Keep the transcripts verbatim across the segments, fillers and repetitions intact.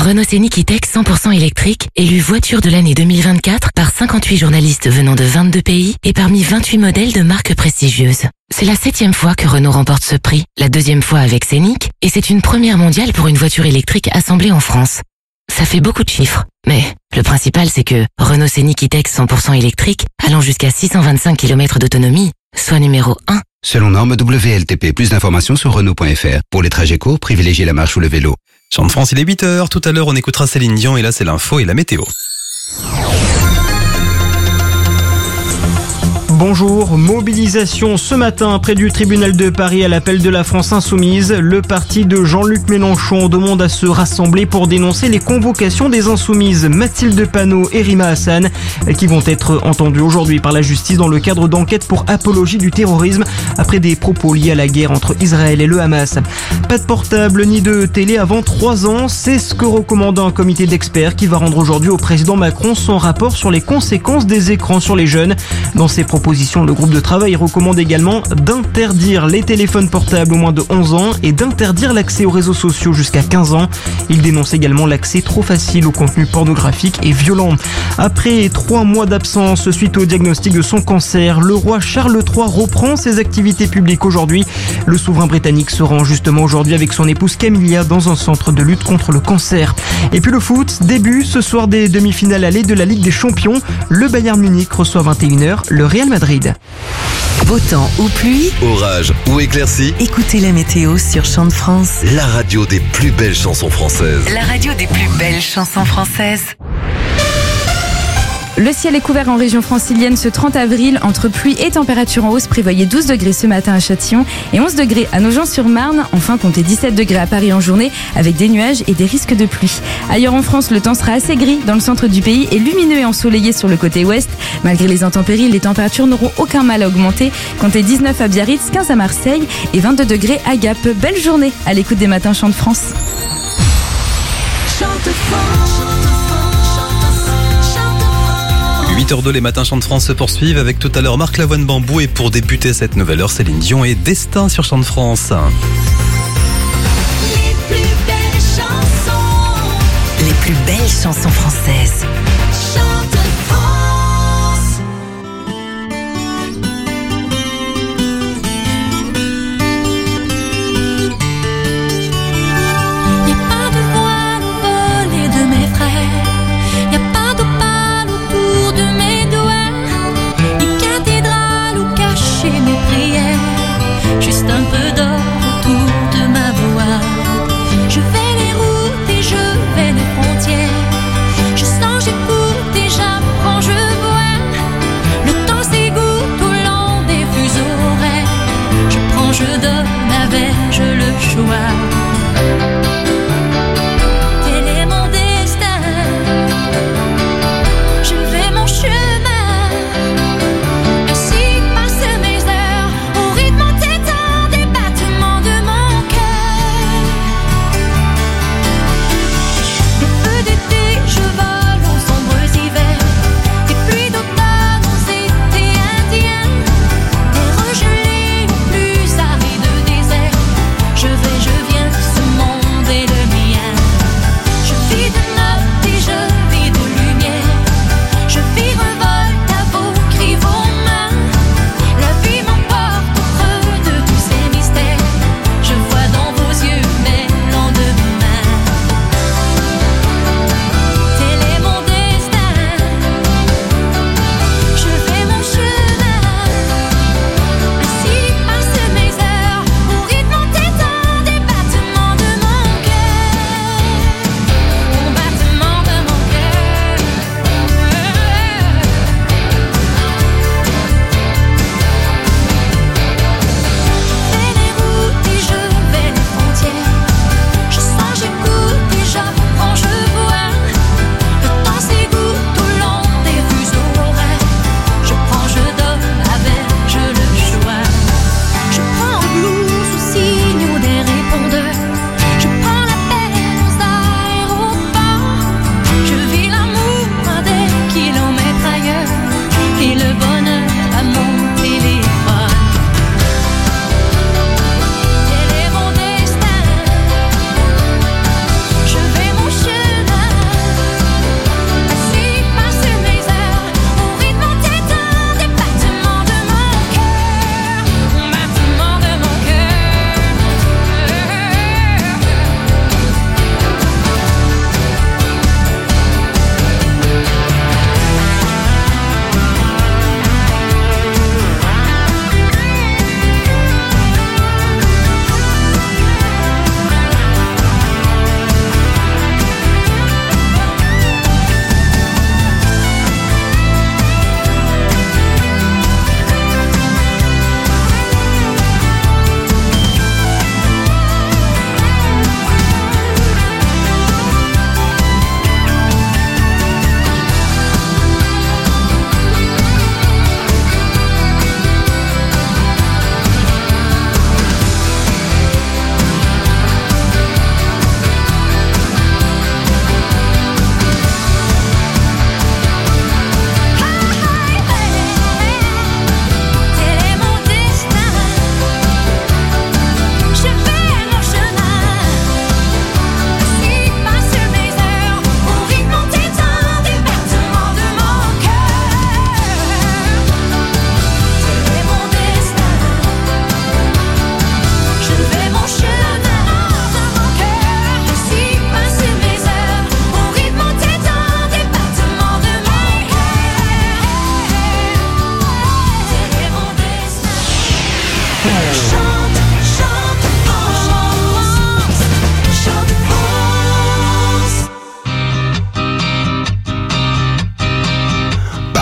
Renault Scénic E-Tech cent pour cent électrique, élu voiture de l'année deux mille vingt-quatre par cinquante-huit journalistes venant de vingt-deux pays et parmi vingt-huit modèles de marques prestigieuses. C'est la septième fois que Renault remporte ce prix, la deuxième fois avec Scénic, et c'est une première mondiale pour une voiture électrique assemblée en France. Ça fait beaucoup de chiffres, mais le principal c'est que Renault Scénic E-Tech cent pour cent électrique, allant jusqu'à six cent vingt-cinq kilomètres d'autonomie, soit numéro un. Selon norme W L T P, plus d'informations sur Renault point F R. Pour les trajets courts, privilégiez la marche ou le vélo. Chant de France, il est huit heures. Tout à l'heure, on écoutera Céline Dion et là, c'est l'info et la météo. Bonjour, mobilisation ce matin près du tribunal de Paris à l'appel de la France Insoumise. Le parti de Jean-Luc Mélenchon demande à se rassembler pour dénoncer les convocations des Insoumises Mathilde Panot et Rima Hassan qui vont être entendues aujourd'hui par la justice dans le cadre d'enquêtes pour apologie du terrorisme après des propos liés à la guerre entre Israël et le Hamas. Pas de portable ni de télé avant trois ans, c'est ce que recommande un comité d'experts qui va rendre aujourd'hui au président Macron son rapport sur les conséquences des écrans sur les jeunes. Dans ses propos, le groupe de travail recommande également d'interdire les téléphones portables aux moins de onze ans et d'interdire l'accès aux réseaux sociaux jusqu'à quinze ans. Il dénonce également l'accès trop facile au contenu pornographique et violent. Après trois mois d'absence suite au diagnostic de son cancer, le roi Charles trois reprend ses activités publiques aujourd'hui. Le souverain britannique se rend justement aujourd'hui avec son épouse Camilla dans un centre de lutte contre le cancer. Et puis le foot, début ce soir des demi-finales allées de la Ligue des Champions. Le Bayern Munich reçoit à vingt et une heures le Real Madrid. Beau temps ou pluie, orage ou éclaircie, écoutez la météo sur Chant de France. La radio des plus belles chansons françaises. La radio des plus belles chansons françaises. Le ciel est couvert en région francilienne ce trente avril. Entre pluie et température en hausse, prévoyez douze degrés ce matin à Châtillon et onze degrés à Nogent-sur-Marne. Enfin, comptez dix-sept degrés à Paris en journée avec des nuages et des risques de pluie. Ailleurs en France, le temps sera assez gris dans le centre du pays et lumineux et ensoleillé sur le côté ouest. Malgré les intempéries, les températures n'auront aucun mal à augmenter. Comptez dix-neuf à Biarritz, quinze à Marseille et vingt-deux degrés à Gap. Belle journée à l'écoute des matins Chant de France. Chant de France. huit heures deux, les matins Chant de France se poursuivent avec tout à l'heure Marc Lavoine Bambou et pour débuter cette nouvelle heure, Céline Dion et Destin sur Chant de France. Les plus belles chansons. Les plus belles chansons françaises. Chant de France. Y a pas de voile au volet de mes frères. Y a pas d'opale autour de mes doigts. Ni cathédrale où cacher mes prières. Juste un peu d'or autour de ma voix. Je vais les routes et je vais les frontières. Je sens, j'écoute et j'apprends, je vois. Le temps s'égoutte au long des fuseaux horaires. Je prends, je donne, avais-je le choix? Quel est mon destin? Je vais mon chemin. Ainsi passent mes heures au rythme entêtant des battements de mon cœur. Des feux d'été, je vole aux sombres hivers. Des pluies d'automne aux étés indiens. Des regelés aux plus arides déserts. Je vais, je viens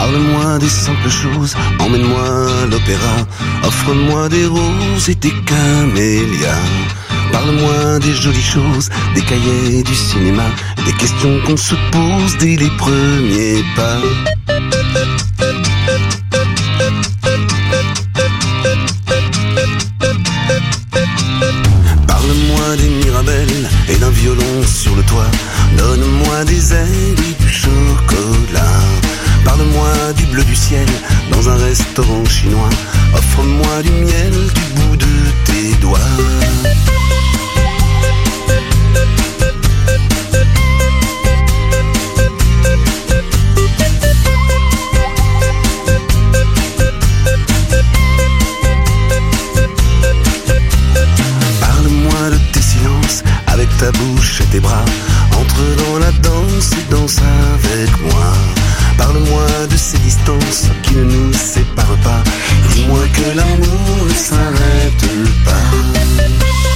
Parle-moi des simples choses, emmène-moi à l'opéra. Offre-moi des roses et des camélias. Parle-moi des jolies choses, des cahiers du cinéma, des questions qu'on se pose dès les premiers pas. Parle-moi des Mirabelles et d'un violon sur le toit. Donne-moi des ailes et du chocolat. Parle-moi du bleu du ciel dans un restaurant chinois. Offre-moi du miel du bout de tes doigts. Parle-moi de tes silences avec ta bouche et tes bras. Entre dans la danse et danse avec moi. Parle-moi de ces distances qui ne nous séparent pas. Dis-moi que l'amour ne s'arrête pas.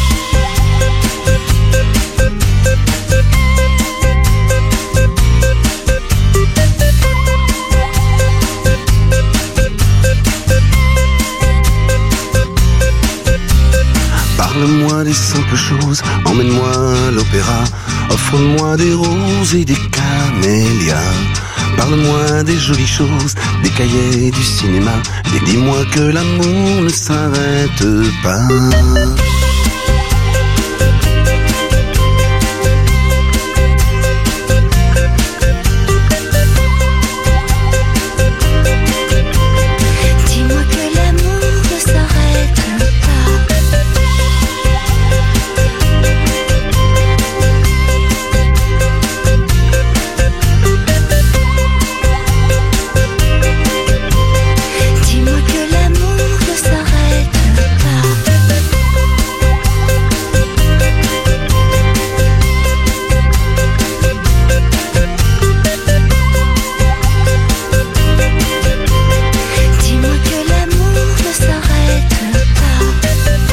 Parle-moi des simples choses, emmène-moi à l'opéra. Offre-moi des roses et des camélias. Parle-moi des jolies choses, des cahiers du cinéma. Et dis-moi que l'amour ne s'arrête pas. Dis-moi que l'amour ne s'arrête pas. Dis-moi que l'amour ne s'arrête pas. Dis-moi que l'amour ne s'arrête pas.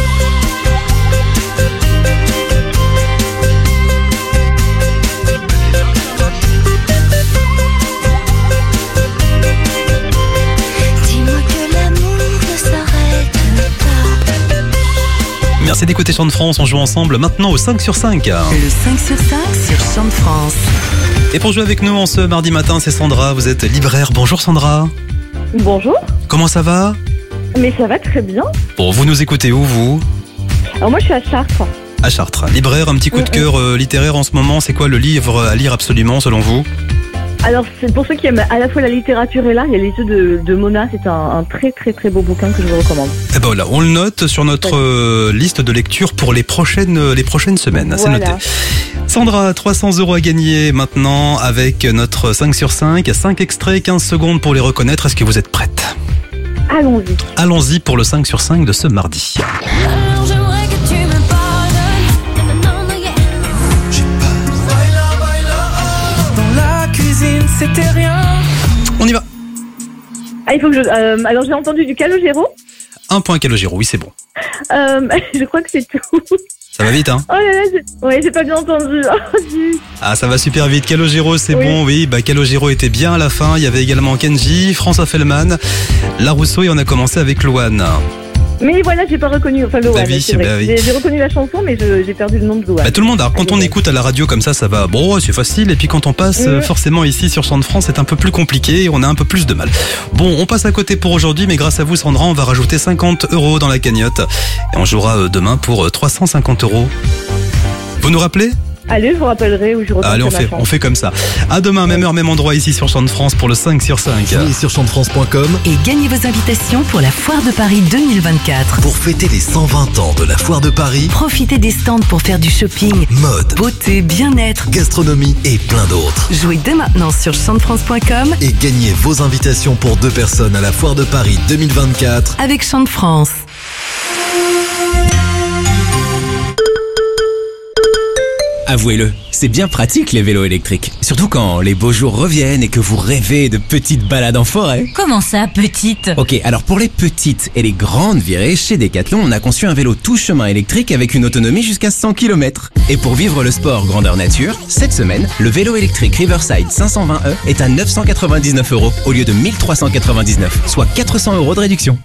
Dis-moi que l'amour ne s'arrête pas. Merci d'écouter Chant de France, on joue ensemble maintenant au cinq sur cinq. Le cinq sur cinq sur Chant de France. Et pour jouer avec nous en ce mardi matin, c'est Sandra, vous êtes libraire. Bonjour Sandra. Bonjour, Comment ça va? mais ça va très bien. Bon, vous nous écoutez où vous? Alors moi je suis à Chartres. À Chartres. Libraire, un petit coup de cœur euh, littéraire en ce moment, c'est quoi le livre à lire absolument selon vous? Alors c'est pour ceux qui aiment à la fois la littérature et l'art, il y a les yeux de, de Mona, c'est un, un très très très beau bouquin que je vous recommande. Eh ben voilà, on le note sur notre euh, liste de lecture pour les prochaines, euh, les prochaines semaines. C'est Voilà. noté. Sandra, trois cents euros à gagner maintenant avec notre cinq sur cinq. cinq extraits, quinze secondes pour les reconnaître. Est-ce que vous êtes prête? Allons-y. Allons-y pour le cinq sur cinq de ce mardi. Alors j'aimerais que tu me pardonnes. Non, non, yeah. Dans la cuisine, c'était rien. On y va. Ah, il faut que je. euh, alors j'ai entendu du Calogero. Un point Calogero, oui c'est bon. Euh, je crois que c'est tout. Ça va vite hein? Oh là là, j'ai... ouais, j'ai pas bien entendu. Oh, zut. Ah, ça va super vite. Calogero, c'est Oui. bon, oui. Bah, Calogero était bien à la fin. Il y avait également Kenji, François Fellman, Larousseau et on a commencé avec Louane. Mais voilà, j'ai pas reconnu. Enfin, Loane, Bah oui, c'est vrai. bah oui. J'ai, j'ai reconnu la chanson, mais je- j'ai perdu le nom de Loane. Bah, tout le monde, alors quand on écoute à la radio comme ça, ça va, bon, c'est facile. Et puis quand on passe, Mhm. euh, forcément ici sur Chant de France, c'est un peu plus compliqué et on a un peu plus de mal. Bon, on passe à côté pour aujourd'hui, mais grâce à vous, Sandra, on va rajouter cinquante euros dans la cagnotte. Et on jouera euh, demain pour euh, trois cent cinquante euros. Vous nous rappelez? Allez, je vous rappellerai où je reprends Allez, on ma fait, chance. on fait comme ça. À demain, même heure, même endroit ici sur Chant de France pour le cinq sur cinq. Jouez sur chant de france point com Et gagnez vos invitations pour la Foire de Paris deux mille vingt-quatre. pour fêter les cent vingt ans de la Foire de Paris, Profitez des stands pour faire du shopping, mode, beauté, bien-être. gastronomie et plein d'autres. Jouez dès maintenant sur chant de france point com Et gagnez vos invitations pour deux personnes à la Foire de Paris deux mille vingt-quatre. avec Chant de France. avouez-le, c'est bien pratique les vélos électriques. Surtout quand les beaux jours reviennent et que vous rêvez de petites balades en forêt. Comment ça, petite ? Ok, alors pour les petites et les grandes virées, chez Decathlon, on a conçu un vélo tout chemin électrique avec une autonomie jusqu'à cent kilomètres. Et pour vivre le sport grandeur nature, cette semaine, le vélo électrique Riverside cinq cent vingt E est à neuf cent quatre-vingt-dix-neuf euros au lieu de mille trois cent quatre-vingt-dix-neuf, soit quatre cents euros de réduction.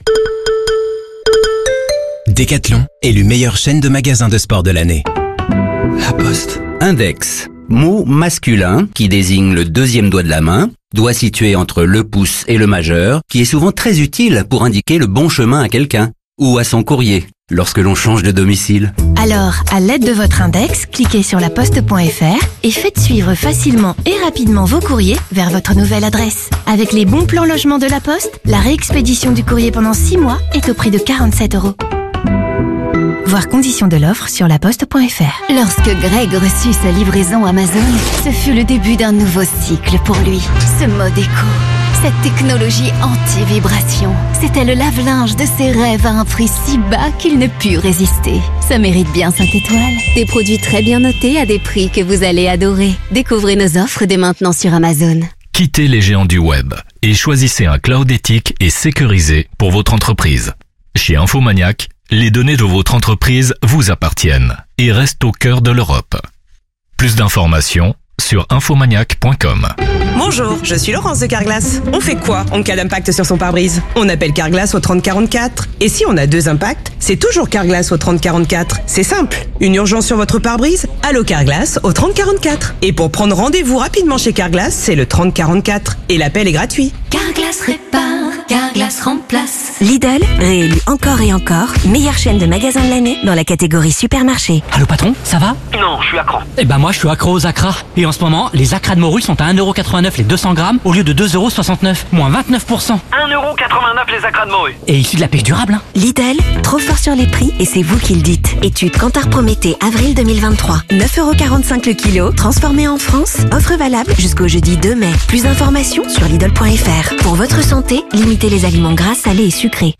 Decathlon, élu meilleure chaîne de magasins de sport de l'année. La Poste. Index. Mot masculin qui désigne le deuxième doigt de la main, doigt situé entre le pouce et le majeur, qui est souvent très utile pour indiquer le bon chemin à quelqu'un ou à son courrier lorsque l'on change de domicile. Alors, à l'aide de votre index, cliquez sur laposte point f r et faites suivre facilement et rapidement vos courriers vers votre nouvelle adresse. Avec les bons plans logement de la Poste, la réexpédition du courrier pendant six mois est au prix de quarante-sept euros. Voir conditions de l'offre sur laposte point f r. Lorsque Greg reçut sa livraison Amazon, ce fut le début d'un nouveau cycle pour lui. Ce mode éco, cette technologie anti-vibration, c'était le lave-linge de ses rêves à un prix si bas qu'il ne put résister. Ça mérite bien cinq étoiles. Des produits très bien notés à des prix que vous allez adorer. Découvrez nos offres dès maintenant sur Amazon. Quittez les géants du web et choisissez un cloud éthique et sécurisé pour votre entreprise. Chez Infomaniac, les données de votre entreprise vous appartiennent et restent au cœur de l'Europe. Plus d'informations sur infomaniac point com. Bonjour, je suis Laurence de Carglass. On fait quoi en cas d'impact sur son pare-brise ? On appelle Carglass au trente quarante-quatre. Et si on a deux impacts, c'est toujours Carglass au trente quarante-quatre. C'est simple. Une urgence sur votre pare-brise ? Allô Carglass au trente quarante-quatre. Et pour prendre rendez-vous rapidement chez Carglass, c'est le trente quarante-quatre. Et l'appel est gratuit. Carglass répare, Carglass remplace. Lidl, réélu encore et encore, meilleure chaîne de magasins de l'année dans la catégorie supermarché. Allô patron, ça va ? Non, je suis accro. Eh ben moi je suis accro aux acras. Et en ce moment, les acras de morue sont à un euro quatre-vingt-neuf les deux cents grammes au lieu de deux euros soixante-neuf, moins vingt-neuf pour cent. un euro quatre-vingt-neuf les acras de morue. Et issu de la pêche durable, hein. Lidl, trop fort sur les prix et c'est vous qui le dites. Étude Kantar Prométhée, avril deux mille vingt-trois. neuf euros quarante-cinq le kilo, transformé en France. Offre valable jusqu'au jeudi deux mai. Plus d'informations sur Lidl point f r. Pour votre santé, limitez les aliments gras, salés et sucrés.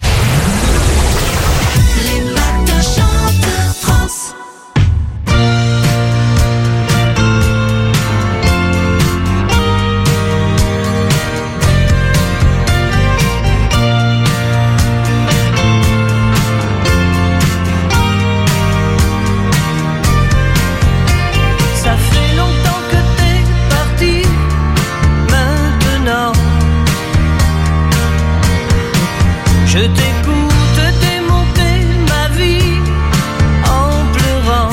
Je t'écoute démonter ma vie en pleurant.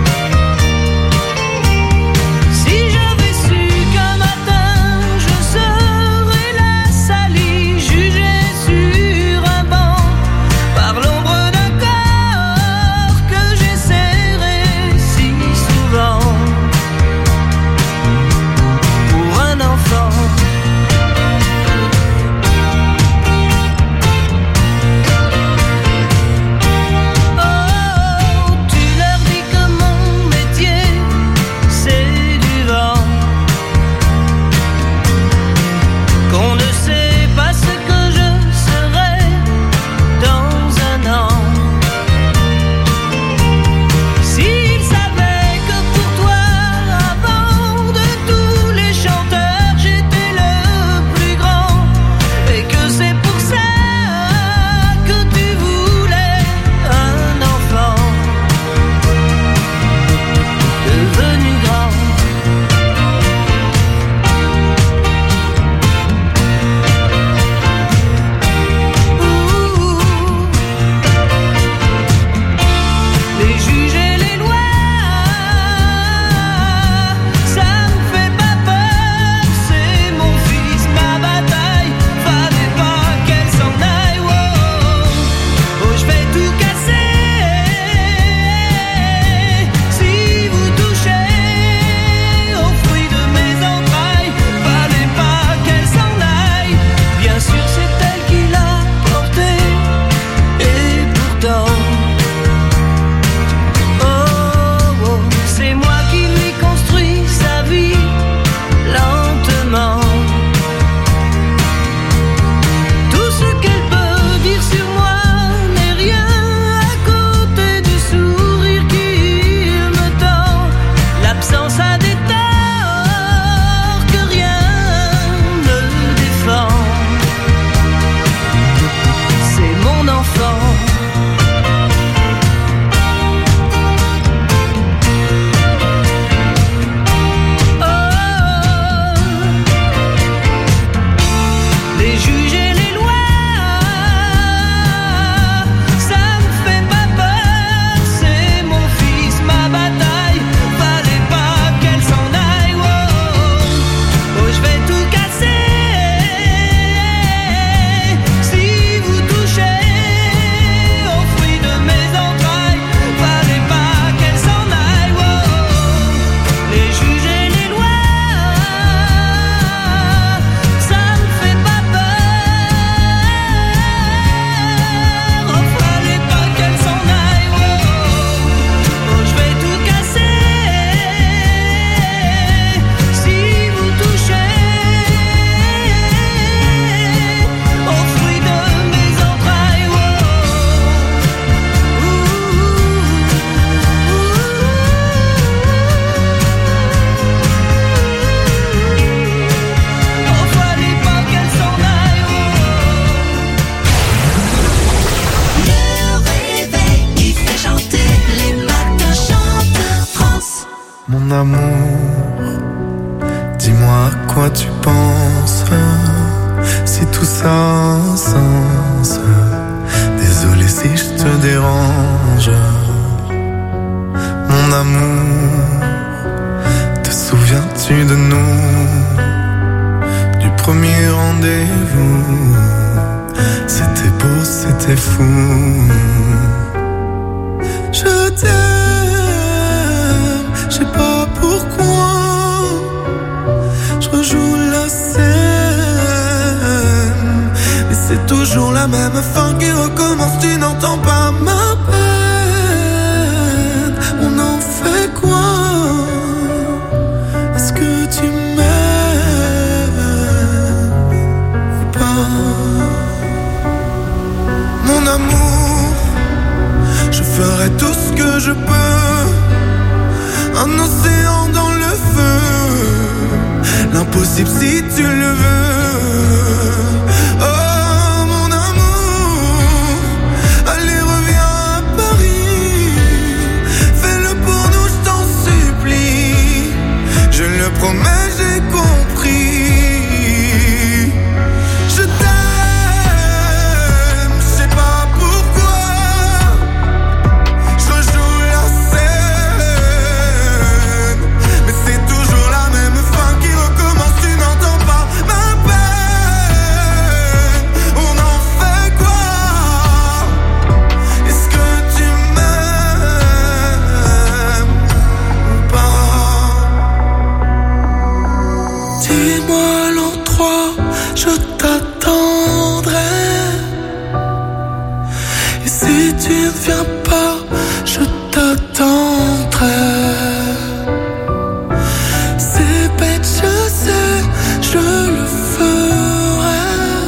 Si j'avais su qu'un matin je serais la salie, jugée sur un banc par l'ombre d'un corps que j'ai serré si souvent pour un enfant. quoi tu penses, si tout ça a un sens. Désolé si je te dérange. Mon amour, te souviens-tu de nous, du premier rendez-vous? C'était beau, c'était fou. Je t'aime, je sais pas pourquoi. Je rejoue la scène, mais c'est toujours la même fin qui recommence. Tu n'entends pas ma peine. On en fait quoi? Est-ce que tu m'aimes ou pas? Mon amour, je ferai tout ce que je peux. Un océan dans le feu, l'impossible si tu le veux. Oh mon amour, allez reviens à Paris. Fais-le pour nous, je t'en supplie. Je le promets, j'ai compris. Je t'aime, je sais pas pourquoi. Je rejoue la scène, mais c'est toujours la même fin qui recommence. Tu n'entends pas ma peine. On en fait quoi? Est-ce que tu m'aimes ou pas? Dis-moi l'endroit, je t'attendrai. Et si tu ne viens pas, je t'attendrai. C'est bête, je sais, je le ferai.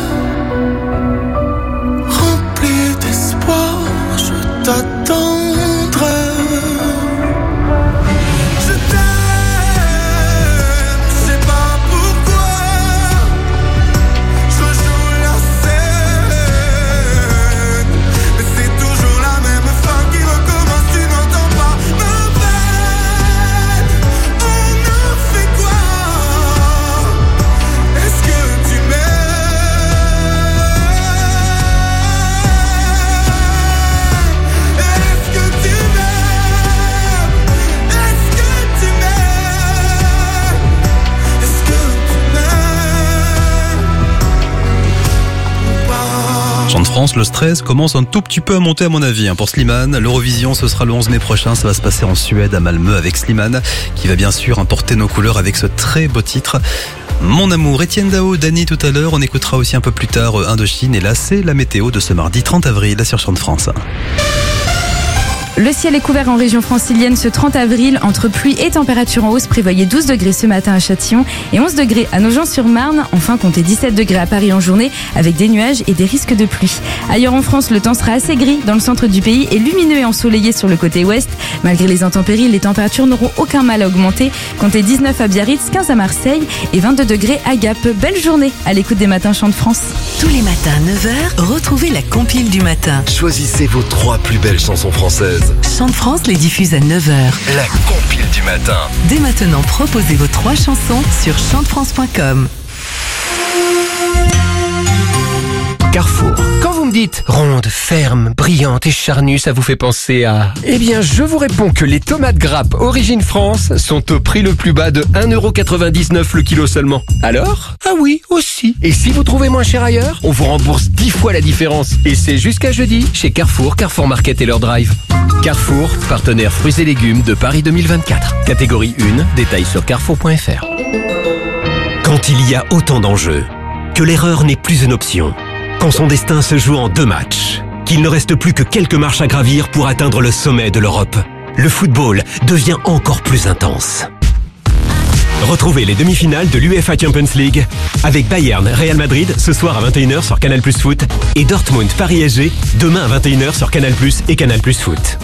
Rempli d'espoir, je t'attendrai. Je t'aime, je sais pas pourquoi. Je rejoue la scène, mais c'est toujours la même fin qui recommence. Tu n'entends pas ma peine. On en fait quoi? Est-ce que tu m'aimes? Est-ce que tu m'aimes? Est-ce que tu m'aimes? Est-ce que tu m'aimes ou pas? Chant de France, le stress commence un tout petit peu à monter à mon avis hein, pour Slimane. L'Eurovision, ce sera le onze mai prochain. Ça va se passer en Suède, à Malmö, avec Slimane, qui va bien sûr importer nos couleurs avec ce très beau titre. Mon amour, Étienne Dao, Dany tout à l'heure. On écoutera aussi un peu plus tard euh, Indochine. Et là, c'est la météo de ce mardi trente avril sur Chant de France. Le ciel est couvert en région francilienne ce trente avril, entre pluie et température en hausse. Prévoyez douze degrés ce matin à Châtillon et onze degrés à Nogent-sur-Marne. Enfin, comptez dix-sept degrés à Paris en journée avec des nuages et des risques de pluie. Ailleurs en France, le temps sera assez gris dans le centre du pays et lumineux et ensoleillé sur le côté ouest. Malgré les intempéries, les températures n'auront aucun mal à augmenter. Comptez dix-neuf à Biarritz, quinze à Marseille et vingt-deux degrés à Gap. Belle journée à l'écoute des matins Chant de France. Tous les matins neuf heures, retrouvez la compile du matin. Choisissez vos trois plus belles chansons françaises. Chant de France les diffuse à neuf heures. La compile du matin. Dès maintenant, proposez vos trois chansons sur chant de france point com. Carrefour. Quand vous me dites ronde, ferme, brillante et charnue, ça vous fait penser à... Eh bien, je vous réponds que les tomates grappes Origine France sont au prix le plus bas de un euro quatre-vingt-dix-neuf le kilo seulement. Alors? Ah oui, aussi. Et si vous trouvez moins cher ailleurs, on vous rembourse dix fois la différence. Et c'est jusqu'à jeudi chez Carrefour, Carrefour Market et leur drive. Carrefour, partenaire fruits et légumes de Paris deux mille vingt-quatre. Catégorie un, détails sur carrefour point f r. Quand il y a autant d'enjeux, que l'erreur n'est plus une option, quand son destin se joue en deux matchs, qu'il ne reste plus que quelques marches à gravir pour atteindre le sommet de l'Europe, le football devient encore plus intense. Retrouvez les demi-finales de l'UEFA Champions League avec Bayern Real Madrid ce soir à vingt et une heures sur Canal Plus Foot et Dortmund Paris S G demain à vingt et une heures sur Canal Plus et Canal Plus Foot.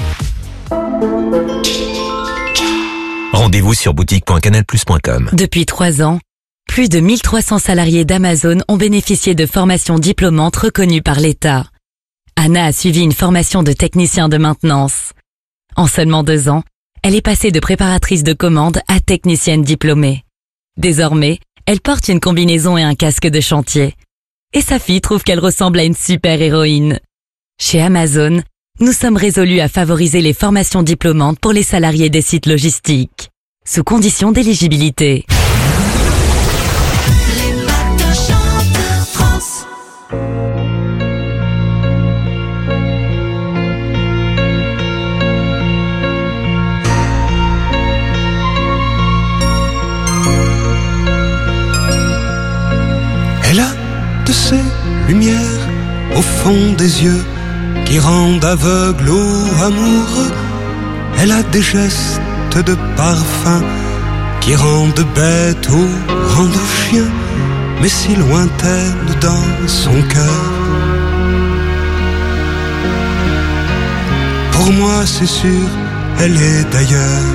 Rendez-vous sur boutique point canal plus point com. Depuis trois ans, plus de mille trois cents salariés d'Amazon ont bénéficié de formations diplômantes reconnues par l'État. Anna a suivi une formation de technicien de maintenance. En seulement deux ans, elle est passée de préparatrice de commande à technicienne diplômée. Désormais, Elle porte une combinaison et un casque de chantier. Et sa fille trouve qu'elle ressemble à une super-héroïne. Chez Amazon, nous sommes résolus à favoriser les formations diplômantes pour les salariés des sites logistiques, sous condition d'éligibilité. Les matins chantent France. Elle a de ces lumières au fond des yeux qui rendent aveugle ou amoureux. Elle a des gestes de parfum qui rendent bête ou rendent chien, mais si lointaine dans son cœur. Pour moi c'est sûr, elle est d'ailleurs.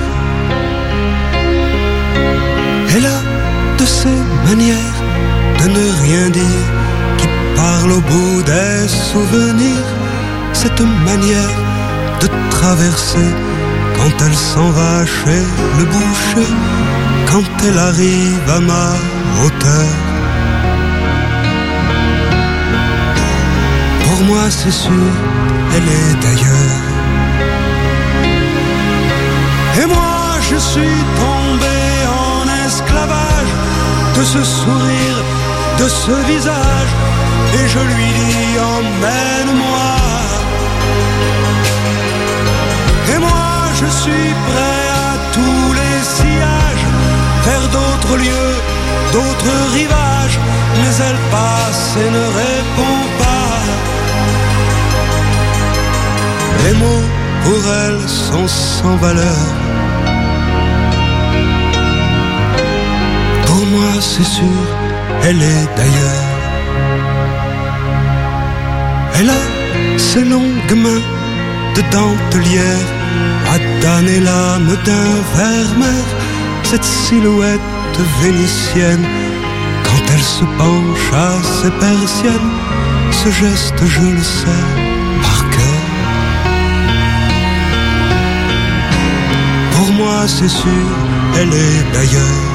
Elle a de ces manières de ne rien dire, qui parle au bout des souvenirs. Cette manière de traverser quand elle s'en va chez le boucher, quand elle arrive à ma hauteur. Pour moi c'est sûr, elle est d'ailleurs. Et moi je suis tombé en esclavage de ce sourire, de ce visage, et je lui dis emmène-moi. Et moi je suis prêt à tous les sillages, vers d'autres lieux, d'autres rivages, mais elle passe et ne répond pas. Les mots pour elle sont sans valeur. Pour moi c'est sûr, elle est d'ailleurs. Elle a ses longues mains de dentelière à damner l'âme d'un vermeer. Cette silhouette vénitienne, quand elle se penche à ses persiennes, ce geste je le sais par cœur. Pour moi c'est sûr, elle est d'ailleurs.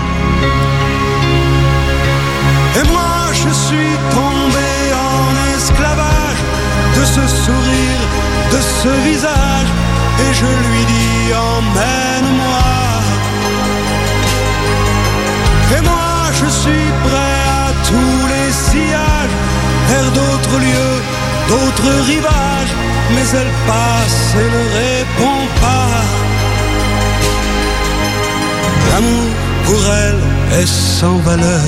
Et moi je suis tombé en esclavage de ce sourire, de ce visage, et je lui dis emmène-moi. Et moi je suis prêt à tous les sillages, vers d'autres lieux, d'autres rivages, mais elle passe et ne répond pas. L'amour pour elle est sans valeur.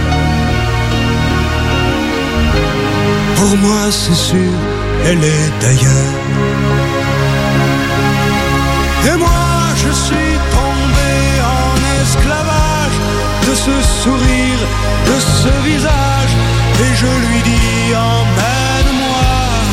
Pour moi c'est sûr, elle est d'ailleurs. Et moi je suis tombé en esclavage de ce sourire, de ce visage, et je lui dis emmène-moi.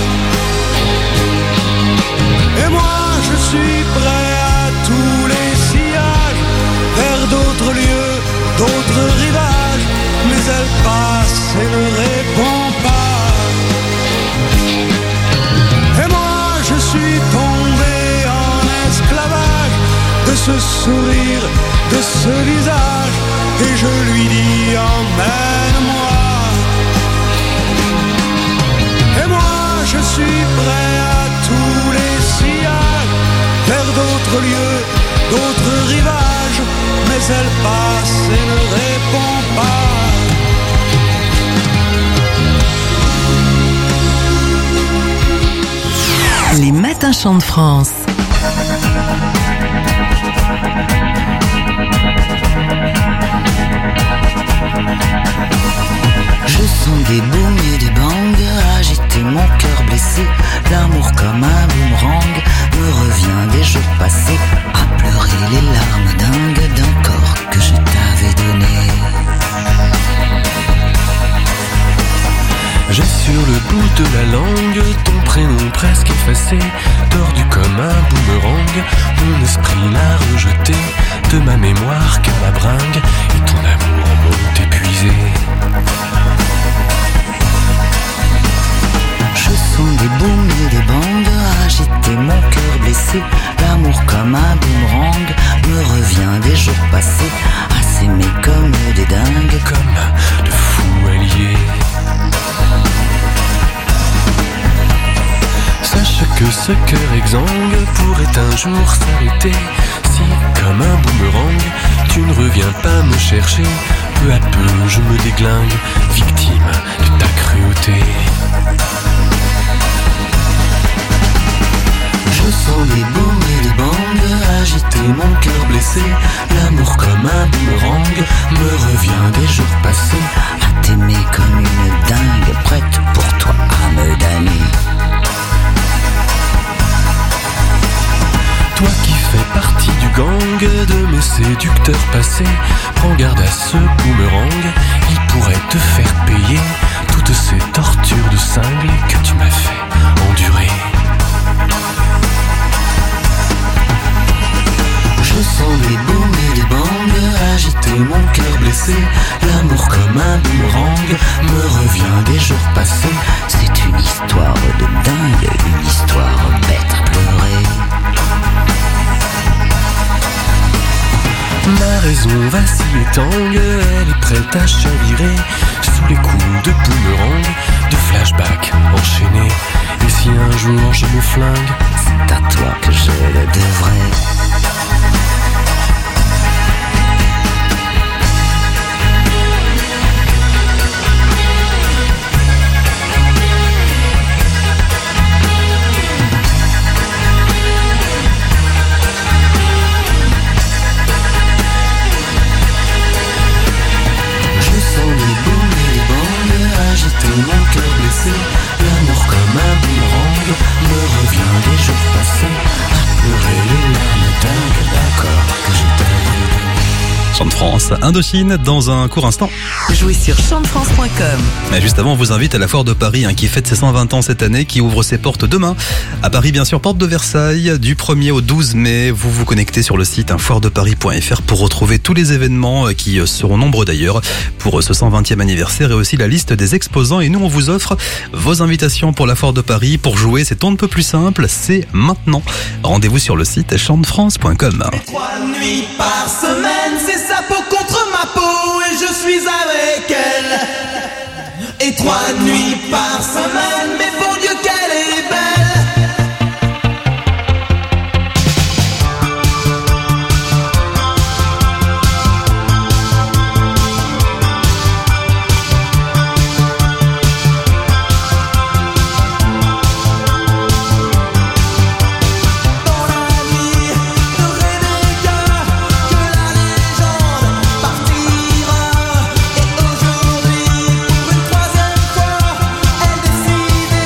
Et moi je suis prêt à tous les sillages, vers d'autres lieux, d'autres rivages, mais elle passe et ne répond pas. Et moi je suis tombé en esclavage de ce sourire, de ce visage, et je lui dis emmène-moi. Et moi je suis prêt à tous les sillages, vers d'autres lieux, d'autres rivages, mais elle passe et ne répond pas. Les matins chantent France. Je sens des booms et des bangs agiter mon cœur blessé. L'amour comme un boomerang me revient des jours passés, à pleurer les larmes dingues d'un corps que je t'avais donné. J'ai sur le bout de la langue ton prénom presque effacé, tordu comme un boomerang. Mon esprit l'a rejeté de ma mémoire car la bringue et ton amour m'ont épuisé. Je sens des booms et des bangs agiter mon cœur blessé. L'amour comme un boomerang me revient des jours passés, à s'aimer comme des dingues, comme de fous alliés. Sache que ce cœur exsangue pourrait un jour s'arrêter si, comme un boomerang, tu ne reviens pas me chercher. Peu à peu je me déglingue, victime de ta cruauté. Je sens des booms et des bangs agiter mon cœur blessé. L'amour comme un boomerang me revient des jours passés. À t'aimer comme une dingue, prête pour toi à me damner. Toi qui fais partie du gang de mes séducteurs passés, prends garde à ce boomerang, il pourrait te faire payer toutes ces tortures de cinglé que tu m'as fait endurer. Je sens des booms et des bangs agiter mon cœur blessé. L'amour comme un boomerang me revient des jours passés. C'est une histoire de dingue, une histoire bête à pleurer. Ma raison vacille et tangue, elle est prête à chavirer sous les coups de boomerang, de flashback enchaînés. Et si un jour je me flingue, c'est à toi que je le devrais. Mon cœur blessé, l'amour comme un boomerang me revient des jours passés. À pleurer les larmes dingues, d'accord que je t'aime. Chant de France, Indochine, dans un court instant. Jouez sur chant de france point com. Mais juste avant, on vous invite à la Foire de Paris, hein, qui fête ses cent vingt ans cette année, qui ouvre ses portes demain. À Paris, bien sûr, porte de Versailles, du premier au douze mai. Vous vous connectez sur le site hein, foire de paris point f r pour retrouver tous les événements, euh, qui seront nombreux d'ailleurs, pour euh, ce cent vingtième anniversaire, et aussi la liste des exposants. Et nous, on vous offre vos invitations pour la Foire de Paris. Pour jouer, c'est un peu plus simple, c'est maintenant. Rendez-vous sur le site chant de france point com. Trois nuits par semaine, c'est sa peau contre ma peau et je suis avec elle. Et trois nuits par semaine, mais bon Dieu qu'elle est belle. Aujourd'hui, pour une troisième fois, elle décide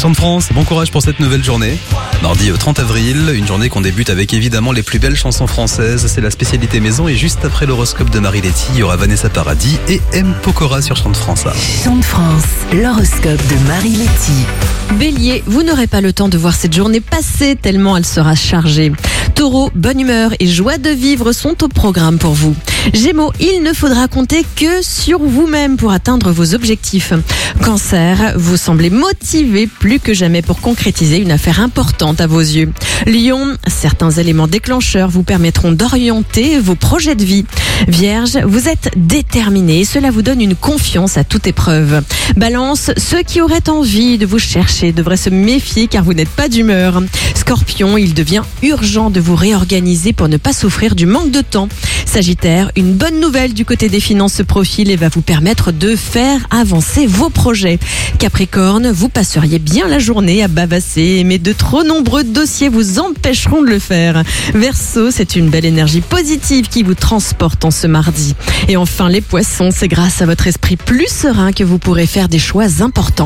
Chant de France, bon courage pour cette nouvelle journée. Mardi trente avril, une journée qu'on débute avec évidemment les plus belles chansons françaises. C'est la spécialité maison et juste après l'horoscope de Marie Letty, il y aura Vanessa Paradis et M. Pokora sur Chant de France. Chant de France, l'horoscope de Marie Letty. Bélier, vous n'aurez pas le temps de voir cette journée passer tellement elle sera chargée. Taureau, bonne humeur et joie de vivre sont au programme pour vous. Gémeaux, il ne faudra compter que sur vous-même pour atteindre vos objectifs. Cancer, vous semblez motivé plus que jamais pour concrétiser une affaire importante à vos yeux. Lion, certains éléments déclencheurs vous permettront d'orienter vos projets de vie. Vierge, vous êtes déterminé et cela vous donne une confiance à toute épreuve. Balance, ceux qui auraient envie de vous chercher devraient se méfier car vous n'êtes pas d'humeur. Scorpion, il devient urgent de vous réorganiser pour ne pas souffrir du manque de temps. Sagittaire, une bonne nouvelle du côté des finances se profile et va vous permettre de faire avancer vos projets. Capricorne, vous passeriez bien la journée à bavasser, mais de trop nombreux dossiers vous empêcheront de le faire. Verseau, c'est une belle énergie positive qui vous transporte en ce mardi. Et enfin les poissons, c'est grâce à votre esprit plus serein que vous pourrez faire des choix importants.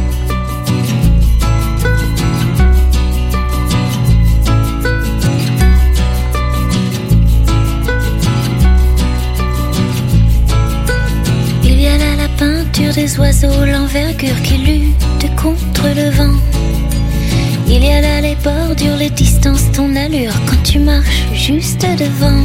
Des oiseaux, l'envergure qui lutte contre le vent. Il y a là les bordures, les distances, ton allure quand tu marches juste devant.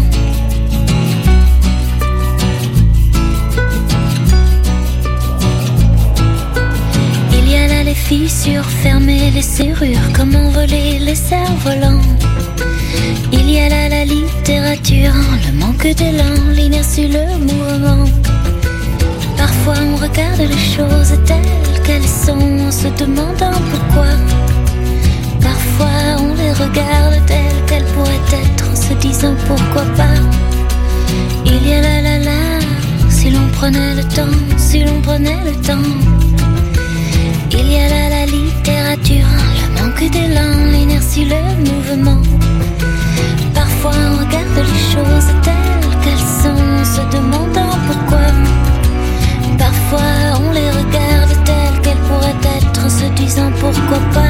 Il y a là les fissures, fermer les serrures, comment voler les cerfs-volants. Il y a là la littérature, le manque d'élan, l'inertie, le mouvement. Parfois on regarde les choses telles qu'elles sont en se demandant pourquoi. Parfois on les regarde telles qu'elles pourraient être en se disant pourquoi pas. Il y a la la la, si l'on prenait le temps, si l'on prenait le temps. Il y a là la littérature, le manque d'élan, l'inertie, le mouvement. Parfois on regarde les choses telles qu'elles sont en se demandant pourquoi. Parfois on les regarde telles qu'elles pourraient être en se disant pourquoi pas.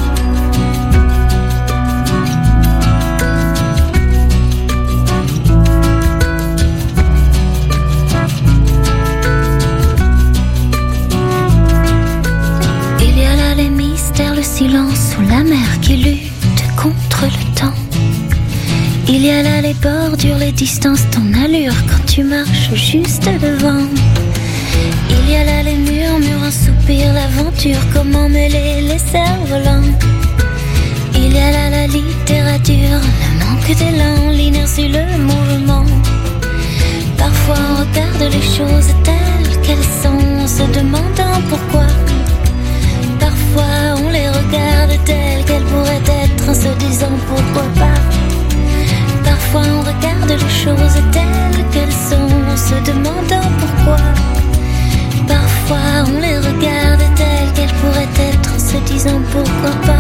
Il y a là les mystères, le silence ou la mer qui lutte contre le temps. Il y a là les bordures, les distances, ton allure quand tu marches juste devant. Il y a là les murmures, un soupir, l'aventure, comment mêler les cerfs-volants. Il y a là la littérature, le manque d'élan, l'inertie, le mouvement. Parfois on regarde les choses telles qu'elles sont en se demandant pourquoi. Parfois on les regarde telles qu'elles pourraient être en se disant pourquoi pas. Parfois on regarde les choses telles qu'elles sont en se demandant pourquoi. Parfois on les regarde telles qu'elles pourraient être en se disant pourquoi pas.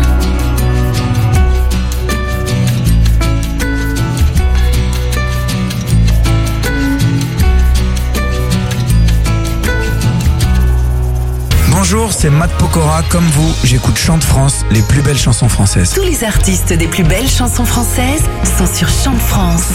Bonjour, c'est Matt Pokora, comme vous, j'écoute Chant de France, les plus belles chansons françaises. Tous les artistes des plus belles chansons françaises sont sur Chant de France.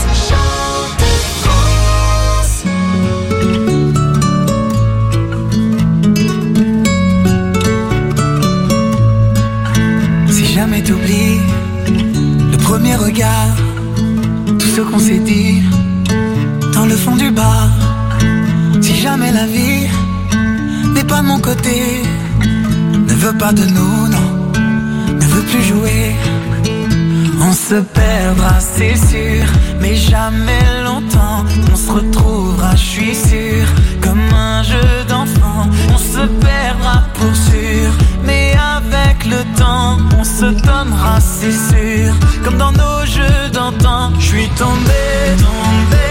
Jamais t'oublies le premier regard, tout ce qu'on s'est dit dans le fond du bar. Si jamais la vie n'est pas de mon côté, ne veut pas de nous, non, ne veut plus jouer, on se perdra, c'est sûr, mais jamais longtemps. On se retrouvera, je suis sûr, comme un jeu d'enfant. On se perdra pour sûr, mais avec le temps, on se donnera, c'est sûr, comme dans nos jeux d'antan. Je suis tombé, tombé,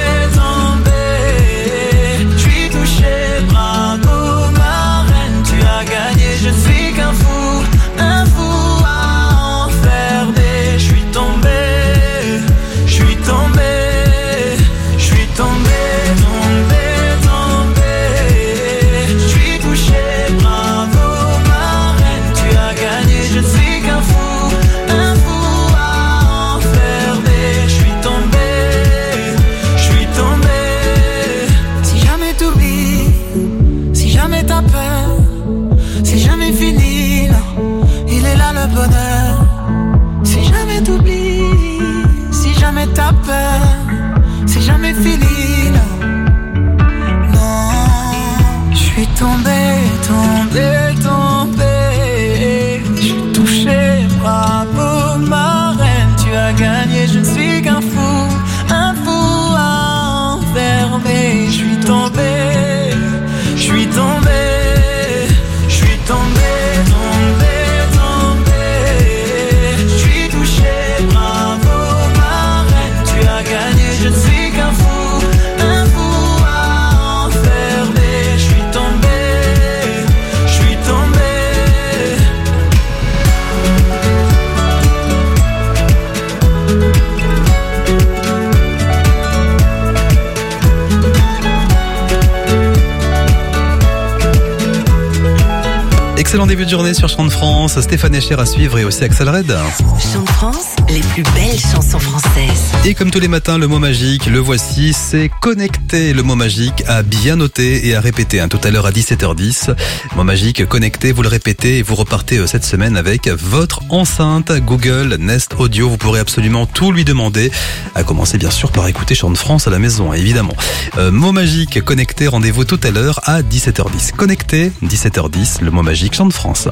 tombé, je suis touché, bravo ma reine, tu as gagné, je suis qu'un fou, un fou à enfermer. Je suis tombé, je suis tombé, je suis tombé, tombé, tombé, je suis touché, bravo ma reine, tu as gagné, fini là. Non, je suis tombé, tombé, tombé. Je suis touché, bravo ma reine, tu as gagné, je ne suis qu'un fou, un fou à enfermer. Je suis tombé, je suis tombé, je suis tombé, tombé, tombé. Je suis touché, bravo ma reine, tu as gagné, je ne suis qu'un fou, un fou à enfermer. Je suis tombé, je suis tombé. Excellent début de journée sur Chant de France. Stéphane Echer à suivre et aussi Axel Red. Chant de France, les plus belles chansons françaises. Et comme tous les matins, le mot magique, le voici, c'est connecté. Le mot magique à bien noter et à répéter. Hein, tout à l'heure à dix-sept heures dix. Mot magique connecté, vous le répétez et vous repartez cette semaine avec votre enceinte Google Nest Audio. Vous pourrez absolument tout lui demander. À commencer bien sûr par écouter Chant de France à la maison, évidemment. Euh, mot magique connecté, rendez-vous tout à l'heure à dix-sept heures dix. Connecté, dix-sept heures dix, le mot magique Chant de France.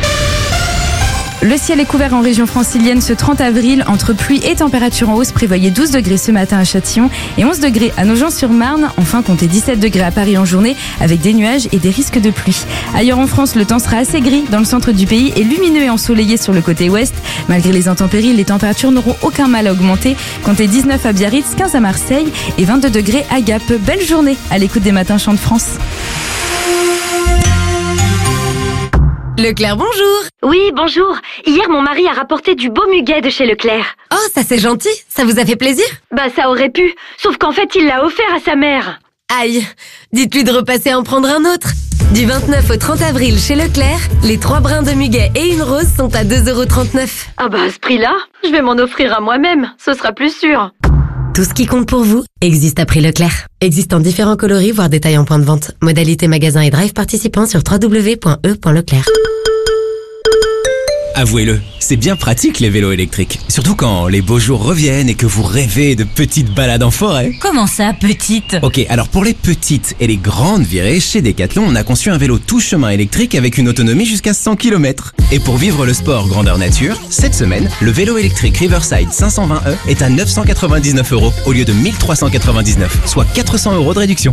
Le ciel est couvert en région francilienne ce trente avril, entre pluie et température en hausse. Prévoyez douze degrés ce matin à Châtillon et onze degrés à Nogent-sur-Marne. Enfin, comptez dix-sept degrés à Paris en journée avec des nuages et des risques de pluie. Ailleurs en France, le temps sera assez gris dans le centre du pays et lumineux et ensoleillé sur le côté ouest. Malgré les intempéries, les températures n'auront aucun mal à augmenter. Comptez dix-neuf à Biarritz, quinze à Marseille et vingt-deux degrés à Gap. Belle journée à l'écoute des matins Chant de France. Leclerc, bonjour. Oui, bonjour. Hier, mon mari a rapporté du beau muguet de chez Leclerc. Oh, ça c'est gentil. Ça vous a fait plaisir? Bah, ça aurait pu. Sauf qu'en fait, il l'a offert à sa mère. Aïe. Dites-lui de repasser en prendre un autre. Du vingt-neuf au trente avril chez Leclerc, les trois brins de muguet et une rose sont à deux euros trente-neuf. Ah bah, à ce prix-là, je vais m'en offrir à moi-même. Ce sera plus sûr. Tout ce qui compte pour vous existe à prix Leclerc. Existe en différents coloris, voire détails en point de vente. Modalité magasin et drive participant sur w w w point e point leclerc. Avouez-le, c'est bien pratique les vélos électriques. Surtout quand les beaux jours reviennent et que vous rêvez de petites balades en forêt. Comment ça, petite? Ok, alors pour les petites et les grandes virées, chez Decathlon, on a conçu un vélo tout chemin électrique avec une autonomie jusqu'à cent kilomètres. Et pour vivre le sport grandeur nature, cette semaine, le vélo électrique Riverside cinq cent vingt E est à neuf cent quatre-vingt-dix-neuf euros au lieu de mille trois cent quatre-vingt-dix-neuf, soit quatre cents euros de réduction.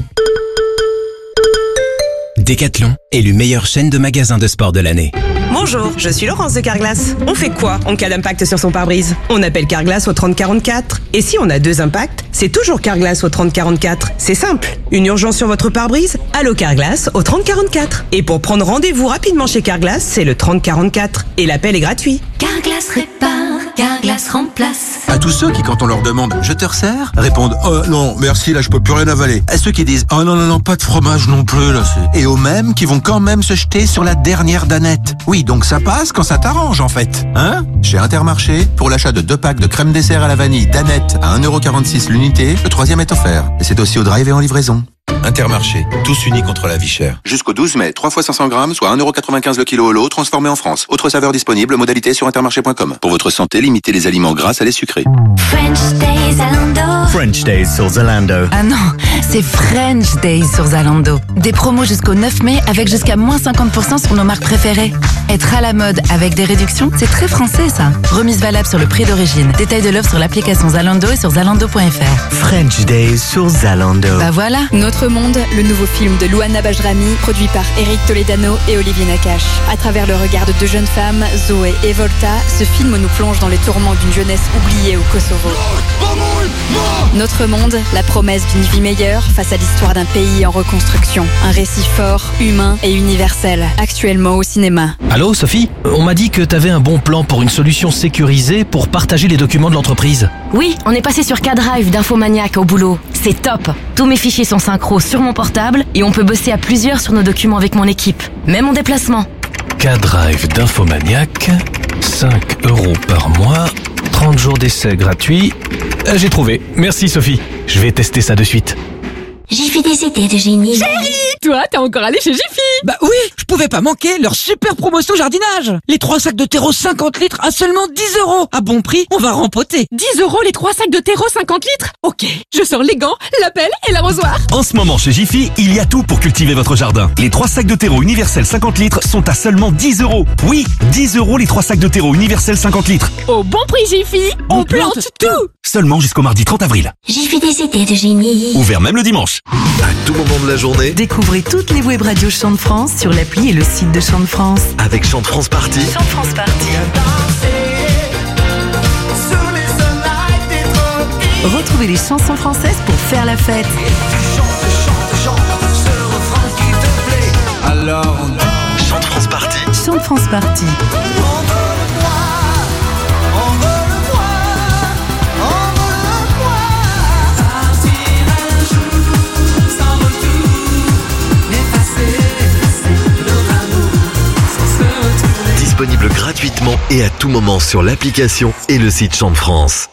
Decathlon, élu meilleure chaîne de magasins de sport de l'année. Bonjour, je suis Laurence de Carglass. On fait quoi en cas d'impact sur son pare-brise? On appelle Carglass au trente quarante-quatre. Et si on a deux impacts, c'est toujours Carglass au trente quarante-quatre. C'est simple. Une urgence sur votre pare-brise? Allô Carglass au trente quarante-quatre. Et pour prendre rendez-vous rapidement chez Carglass, c'est le trente quarante-quatre. Et l'appel est gratuit. Carglass répare, Carglass remplace. À tous ceux qui, quand on leur demande « Je te resserre ?» répondent « Oh non, merci, là je peux plus rien avaler ». À ceux qui disent « Oh non, non, non, pas de fromage non plus, là c'est... » Et aux mêmes qui vont quand même se jeter sur la dernière danette. Oui, donc ça passe quand ça t'arrange en fait. Hein? Chez Intermarché, pour l'achat de deux packs de crème dessert à la vanille danette à un euro quarante-six l'unité, le troisième est offert. Et c'est aussi au drive et en livraison. Intermarché, tous unis contre la vie chère. Jusqu'au douze mai, trois fois cinq cents grammes, soit un euro quatre-vingt-quinze le kilo au lot, transformé en France. Autre saveur disponible, modalité sur intermarché point com. Pour votre santé, limitez les aliments gras à les sucrés. French Days Zalando. French Days sur Zalando. Ah non, c'est French Days sur Zalando. Des promos jusqu'au neuf mai avec jusqu'à moins cinquante pour cent sur nos marques préférées. Être à la mode avec des réductions, c'est très français ça. Remise valable sur le prix d'origine. Détail de l'offre sur l'application Zalando et sur zalando point f r. French Days sur Zalando. Bah voilà. Notre Monde, le nouveau film de Louana Bajrami, produit par Eric Toledano et Olivier Nakache. À travers le regard de deux jeunes femmes, Zoé et Volta, ce film nous plonge dans les tourments d'une jeunesse oubliée au Kosovo. Notre Monde, la promesse d'une vie meilleure face à l'histoire d'un pays en reconstruction. Un récit fort, humain et universel, actuellement au cinéma. Allô Sophie, on m'a dit que t'avais un bon plan pour une solution sécurisée pour partager les documents de l'entreprise. Oui, on est passé sur K-Drive d'Infomaniac au boulot. C'est top. Tous mes fichiers sont synchro sur mon portable et on peut bosser à plusieurs sur nos documents avec mon équipe, même en déplacement. K-Drive d'Infomaniac, cinq euros par mois, trente jours d'essai gratuits. J'ai trouvé. Merci Sophie. Je vais tester ça de suite. J'ai fait des idées de génie. Chérie, toi, t'es encore allé chez Jiffy? Bah oui, je pouvais pas manquer leur super promotion jardinage. Les trois sacs de terreau cinquante litres à seulement dix euros. À bon prix, on va rempoter. dix euros les trois sacs de terreau cinquante litres? Ok, je sors les gants, la pelle et l'arrosoir. En ce moment, chez Jiffy, il y a tout pour cultiver votre jardin. Les trois sacs de terreau universel cinquante litres sont à seulement dix euros. Oui, dix euros les trois sacs de terreau universel cinquante litres. Au bon prix Jiffy, on, on plante, plante tout. Seulement jusqu'au mardi trente avril. J'ai fait des idées de génie. Ouvert même le dimanche. À tout moment de la journée, découvrez toutes les web radios Chant de France sur l'appli et le site de Chant de France. Avec Chant de France Party. Chant de France Party. Retrouvez les chansons françaises pour faire la fête. Alors, Chant de France Party. Chant de France Party. Disponible gratuitement et à tout moment sur l'application et le site Chant de France.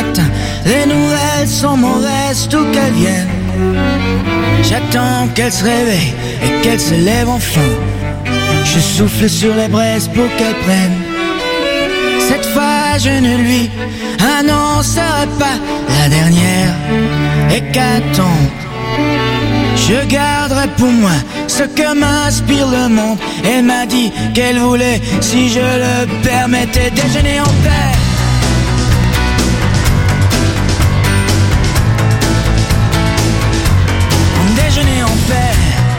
matin. Les nouvelles sont mauvaises, d'où qu'elles viennent. J'attends qu'elle se réveille et qu'elle se lève enfin. Je souffle sur les braises pour qu'elle prenne. Cette fois je ne lui annoncerai pas la dernière hécatombe. Je garderai pour moi ce que m'inspire le monde. Elle m'a dit qu'elle voulait, si je le permettais, déjeuner en paix. Déjeuner en paix.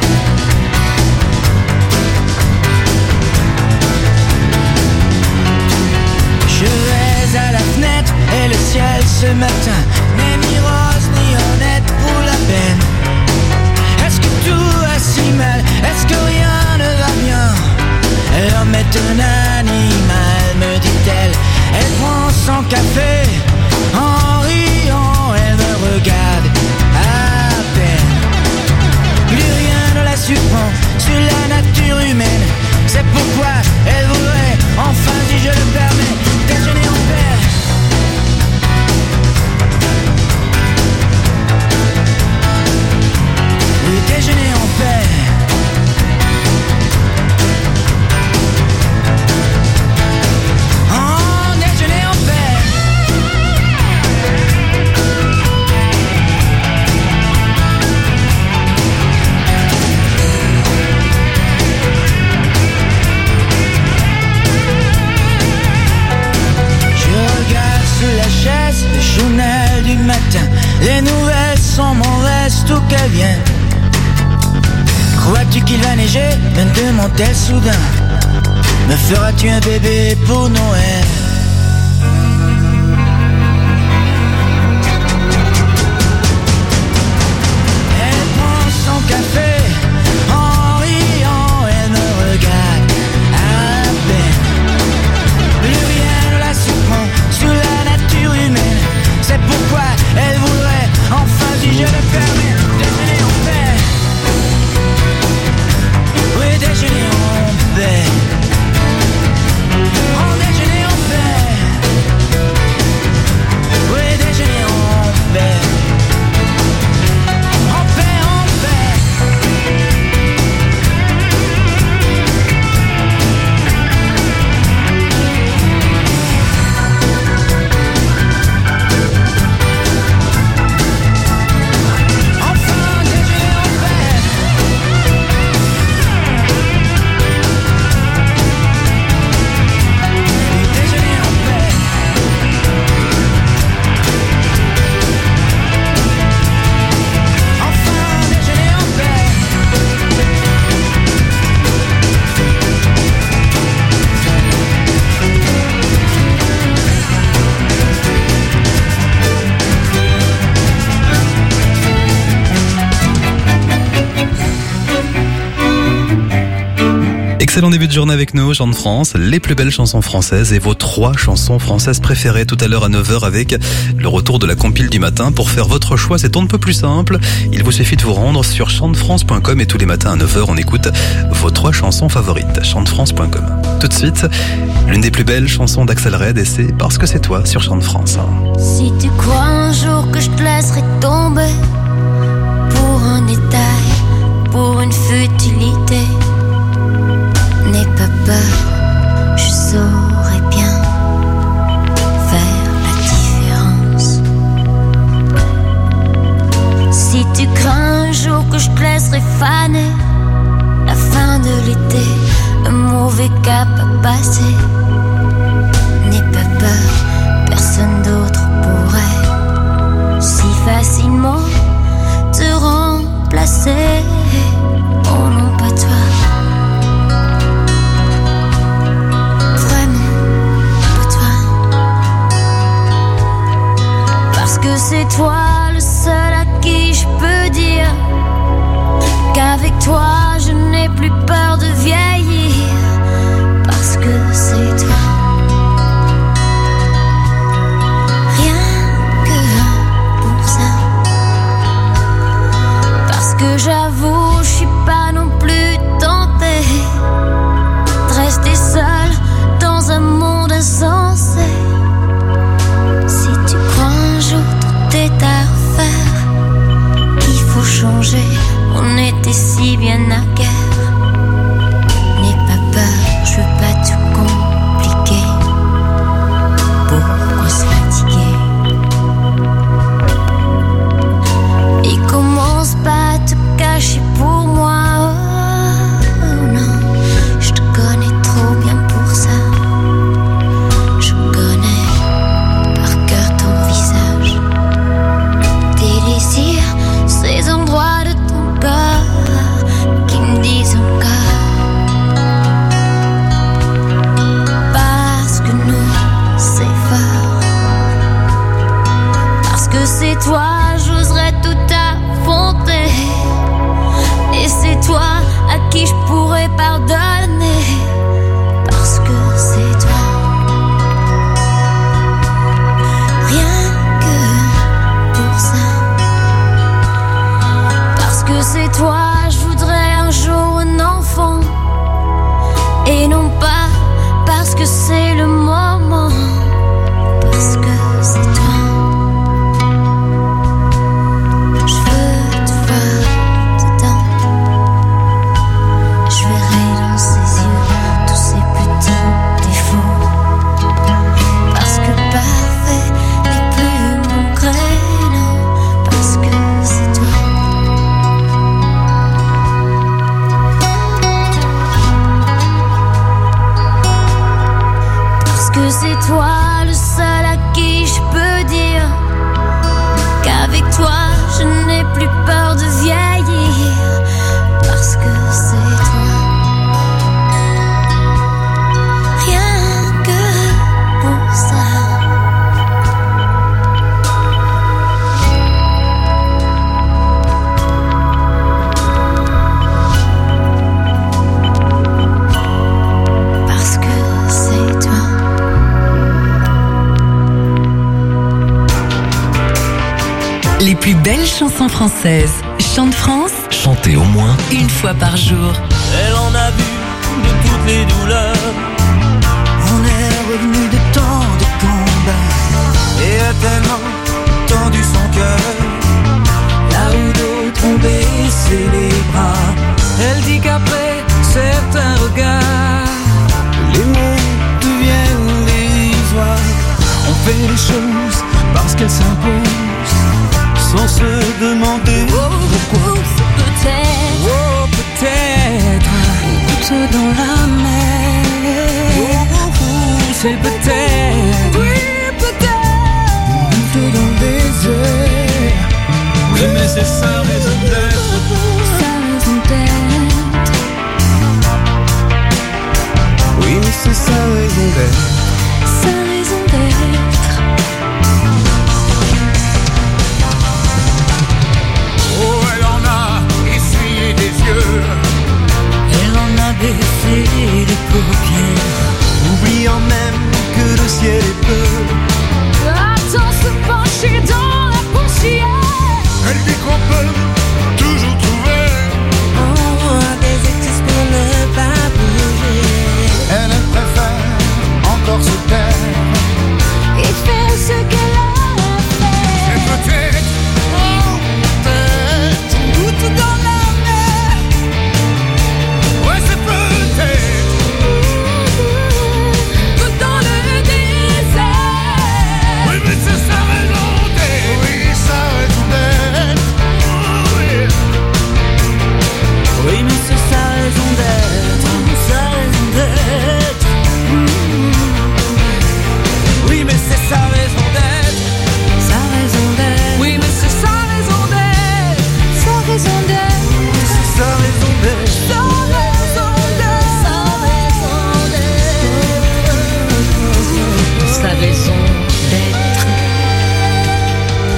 Je vais à la fenêtre et le ciel ce matin n'est ni rose ni honnête pour la peine. Est-ce que tout va si mal? Est-ce que rien ne va bien? L'homme est un animal, me dit-elle. Elle prend son café en riant, elle me regarde à peine. Plus rien ne la surprend sur la nature humaine. C'est pourquoi elle voudrait, enfin si je le permets, déjeuner en paix. Oui, déjeuner en paix. Oh, déjeuner en paix. La chaise, le journal du matin. Les nouvelles sont mauvaises, d'où qu'elles viennent. Crois-tu qu'il va neiger? Me demande-t-elle soudain. Me feras-tu un bébé pour Noël? Elle prend son café en riant, elle me regarde à peine. Plus rien ne la surprend sur la nature humaine. C'est pourquoi elle voudrait, enfin si je le permets, déjeuner en paix. Oui, déjeuner en paix. Oh, déjeuner en paix. Oui, déjeuner en paix. En paix, en paix. Excellent début de journée avec nous, Chant de France, les plus belles chansons françaises et vos trois chansons françaises préférées tout à l'heure à neuf heures avec le retour de la compile du matin. Pour faire votre choix, c'est on ne peut plus simple. Il vous suffit de vous rendre sur chant de france point com et tous les matins à neuf heures, on écoute vos trois chansons favorites. chant de france point com. Tout de suite, l'une des plus belles chansons d'Axel Red et c'est Parce que c'est toi sur Chant de France. Si tu crois un jour que je te laisserai tomber pour un détail, pour une futilité, n'aie pas peur, je saurai bien faire la différence. Si tu crains un jour que je te laisserai faner, la fin de l'été, un mauvais cap à passer, n'aie pas peur, personne d'autre pourrait si facilement te remplacer. Oh non, pas toi. Que c'est toi le seul à qui je peux dire qu'avec toi je n'ai plus peur de vieillir. Parce que c'est toi. Rien que pour ça. Parce que j'avoue, je suis pas non plus tentée de rester seule dans un monde insensé. Si tu crois que c'est toi, j'oserais tout affronter. Et c'est toi à qui je pourrais pardonner. Parce que c'est toi. Rien que pour ça. Parce que c'est toi, je voudrais un jour un enfant. Et non pas parce que c'est le moment. Parce que c'est toi. Je veux te voir dedans. Je verrai dans ses yeux tous ces petits défauts. Parce que parfait n'est plus mon créneau. Parce que c'est toi. Parce que c'est toi le seul à qui je peux dire qu'avec toi je n'ai plus peur de vieillir. Parce que c'est toi. Rien que pour ça. Parce que c'est toi. Les plus belles chansons françaises. Chante France, Chantez au moins une fois par jour. Elle en a vu de toutes les douleurs. On est revenu de tant de combats et a tellement tendu son cœur. Là où d'autres ont baissé les bras, elle dit qu'après certains regards, les mots deviennent dérisoires. On fait les choses parce qu'elles s'imposent, sans se demander oh, pourquoi. C'est peut-être, oh, peut-être un couteau dans la mer. oh, oh, oh, c'est peut-être, Oui, peut-être un couteau dans le désert. Oui, mais c'est ça